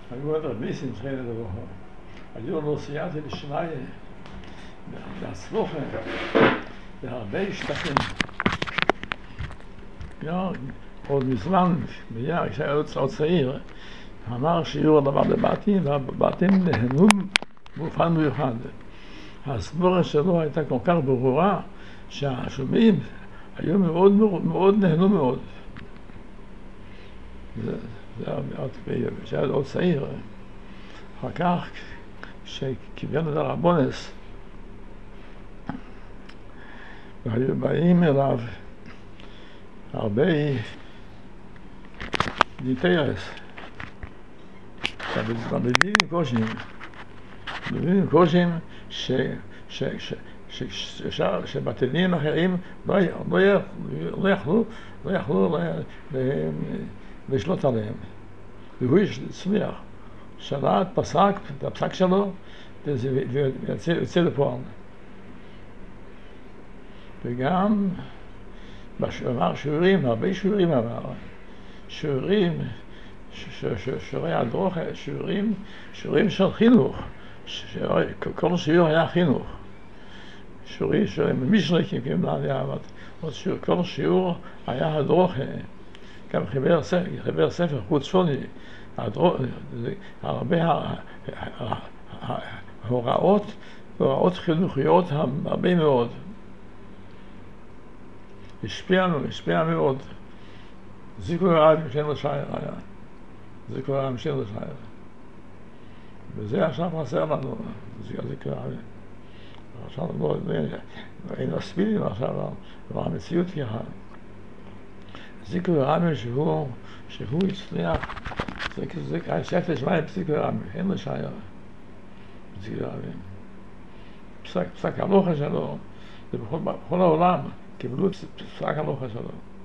היו עוד רבי שמחי לדברו. היו לו סייעתי לשמי והסלוחם בהרבה שטחים. עוד מזמן, כשהיה עוד צעיר, אמר שיעור דבר בבתים, והבתים נהנו באופן מיוחד. הסבורה שלו הייתה כל כך ברורה, שהשומעים היו מאוד נהנו מאוד. זה היה עוד צעיר. אחר כך, כשקיבל את הרבונס, והיו באים אליו הרבה דיטרס, מבינים קושם שבתלמידים אחרים לא יכלו לשלוט עליהם. והוא הצליח, שלט, פסק, את הפסק שלו, ויוצא לפועל. וגם אמר שיעורים, הרבה שיעורים אמר. שיעורים, שיעורי הדרוכה, שיעורים של חינוך. כל שיעור היה חינוך. שיעורים משלקים, כל שיעור היה הדרוכה. גם חיבר ספר חוץ שוני, הרבה הוראות חינוכיות הרבה מאוד. השפיע מאוד. זיכרון הרב משל לשייר היה. זיכרון הרב משל לשייר. וזה עכשיו חסר לנו, זיכרון הרב. עכשיו אין מספידים עכשיו, אבל המציאות ככה. זיכרון הרב שהוא הצליח, זה ספר שמיים זיכרון הרב, אין לשייר. זיכרון הרב. פסק הלוכה שלו, זה בכל העולם. קיבלו פסק הלוכה שלו.